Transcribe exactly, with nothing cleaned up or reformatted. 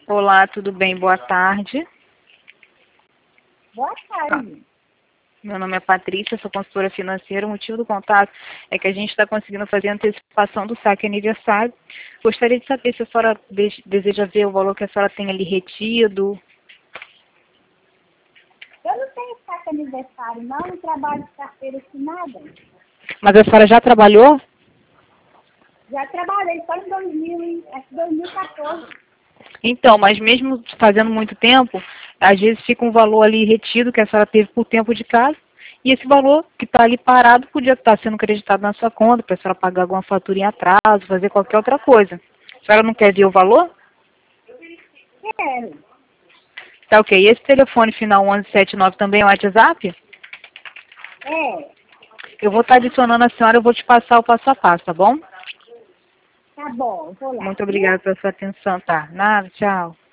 Olá, tudo bem? Boa tarde. Boa tarde. Meu nome é Patrícia, sou consultora financeira. O motivo do contato é que a gente está conseguindo fazer a antecipação do saque aniversário. Gostaria de saber se a senhora de- deseja ver o valor que a senhora tem ali retido. Eu não tenho saque aniversário, não. Não trabalho de carteira assinada. Mas a senhora já trabalhou? Já trabalhei só em dois mil, e- acho que dois mil e quatorze. Então, mas mesmo fazendo muito tempo, às vezes fica um valor ali retido que a senhora teve por tempo de casa. E esse valor que está ali parado podia estar sendo creditado na sua conta, para a senhora pagar alguma fatura em atraso, fazer qualquer outra coisa. A senhora não quer ver o valor? Quero. Tá ok. E esse telefone final onze setenta e nove também é o WhatsApp? É. Eu vou estar adicionando a senhora, eu vou te passar o passo a passo, tá bom? Tá bom, vou lá. Muito obrigada pela sua atenção, tá? Nada, tchau.